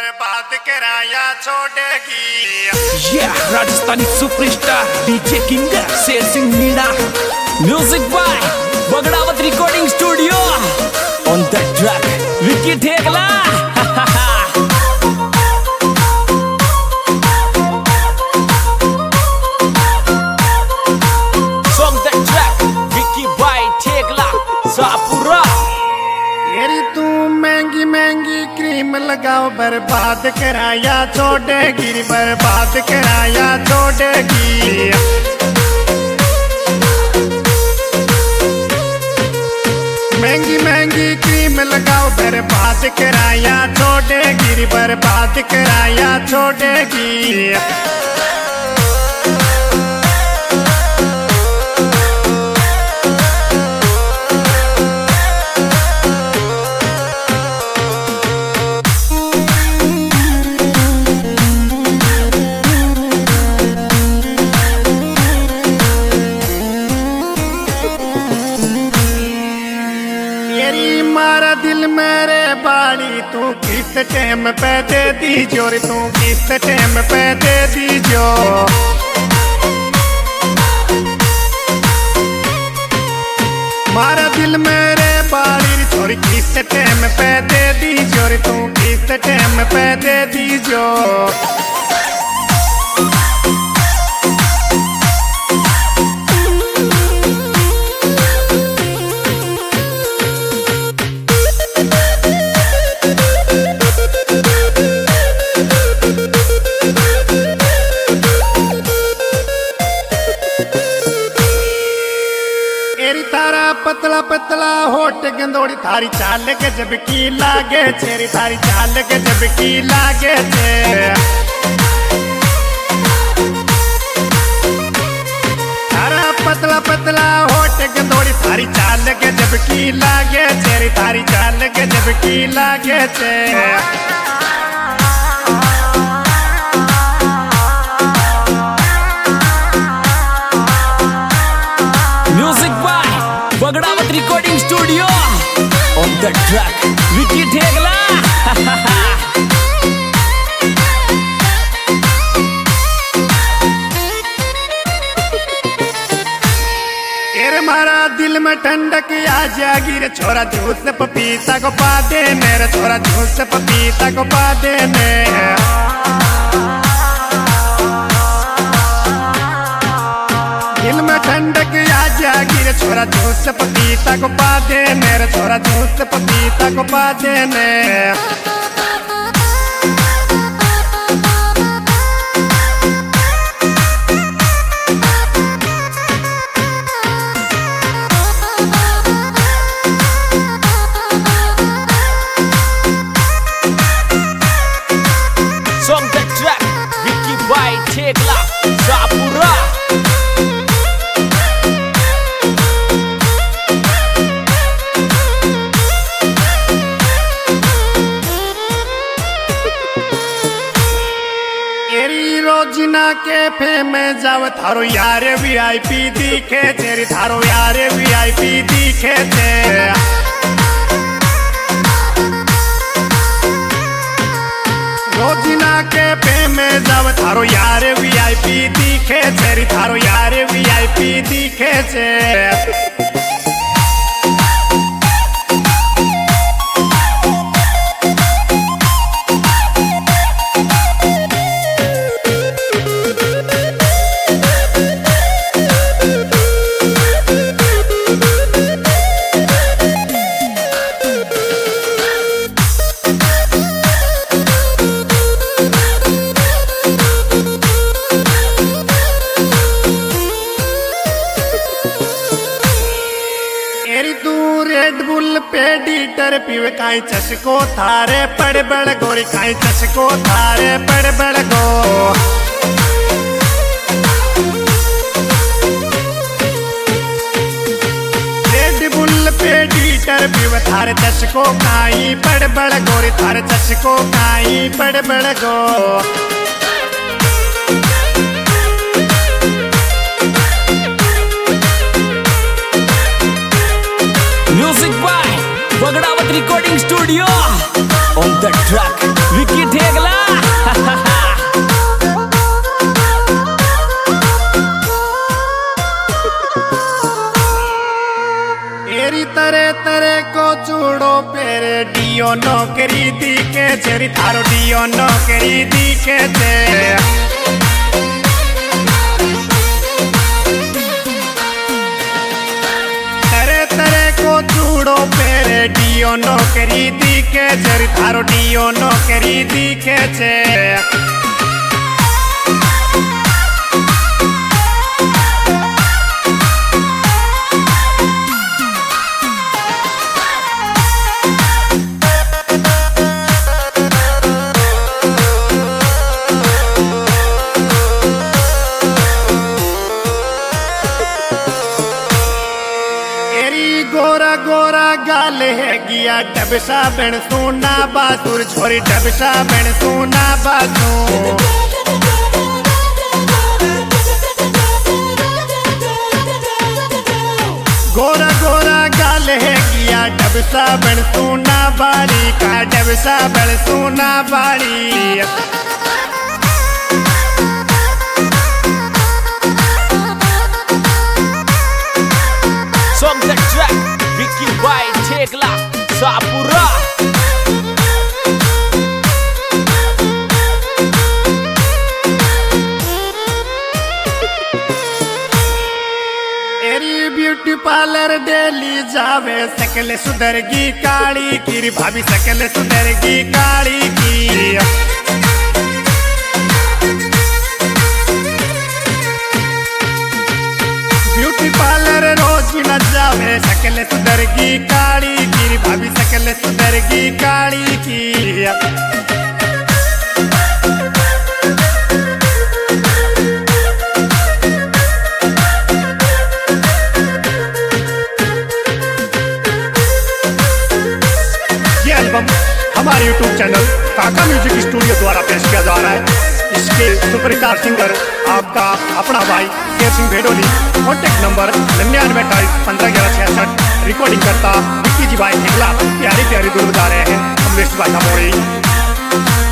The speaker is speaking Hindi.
बर्बाद कराया छोड़ेगी। Rajasthani superstar DJ king Sher Singh Meena, music by Bagdawat recording studio, on the track Vicky Thegla. On the track Vicky by Thegla Sapura. येरी तू महंगी महंगी क्रीम लगाओ बर्बाद कराया छोड़ेगी, बर्बाद कराया छोड़ेगी। महंगी महंगी क्रीम लगाओ बर्बाद कराया छोड़ेगी, बर्बाद कराया छोड़ेगी। मारा दिल मेरे बाड़ी तू किस टाइम पे दे दीजो रे, तू किस टाइम पे दे दीजो। मारा दिल मेरे बाड़ी छोरी किस टाइम पे दे दीजो रे, तू किस टाइम पे दे दीजो। तारा पतला पतला होट गंदोड़ी थारी चाल के जब की लागे छेरी, थारी चाल के जब की लागे छे। तारा पतला पतला होट गंदोड़ी थारी चाल के जब की लागे छेरी, थारी चाल के जब की लागे छे। Bagdawat recording studio, on the track Vicky Thegla. मारा दिल में ठंडक आ जागी रे छोरा, जूस पपीता को पा दे मेरे छोरा, जूस पपीता को पा दे मेरे। दिल में ठंडक आ जागी रे छोरा, जूस पपीता को पा दे मेरे छोरा, जूस पपीता को पा दे मेरे। Song the track Vicky by Thegla Sapura। रोजिना कैफे में जाव थारो यार VIP दिखे तेरी, थारो यार VIP दिखे थे। रोजिना कैफे में जाव थारो यार VIP दिखे तेरी, थारो यार VIP दिखे थे। रेड बुल पे डीटर पीवे काई चसको थारे पड़ बड़ गोरी, काई चसको थारे पड़ बड़ गो। रेड बुल पे डीटर पीवे थारे चसको काई पड़ बड़ गोरी, थारे चसको काई पड़ बड़ गो। Music by Bagdawat recording studio, on the track Vicky Thegla. डियो नौकरी दिखे छे थारो डियो नौकरी दिखे छे। तरह तरह को चूड़ो पेरे डियो नौकरी दिखे छे थारो डियो नौकरी दिखे छे। गोरा गोरा गाल है गिया डबसा बन सोना बासुर छोरी डबसा बन सोना बासुर। गोरा गोरा गाल है गिया डबसा बन सोना बाड़ी का डबसा बन सोना बाड़ी। Song the track, Vicky White, Tekla, Sapura. एरी ब्यूटी पार्लर डेली जावे सकल सुधरगी काली की भाभी सकल सुधरगी काली की। ब्यूटी पार्लर रोज न जावे सकल सुधरगी काली की भाभी सकल सुधरगी काली की। ये एल्बम हमारे YouTube channel Kaka music studio द्वारा पेश किया जा रहा है। इसके सुपरस्टार सिंगर आपका अपना भाई Sher Singh Bhedoli. Contact number 9928151166। Recording करता विक्की जी भाई निकला। प्यारी प्यारी दूर बता रहे हैं कमलेश भाई मोड़ी।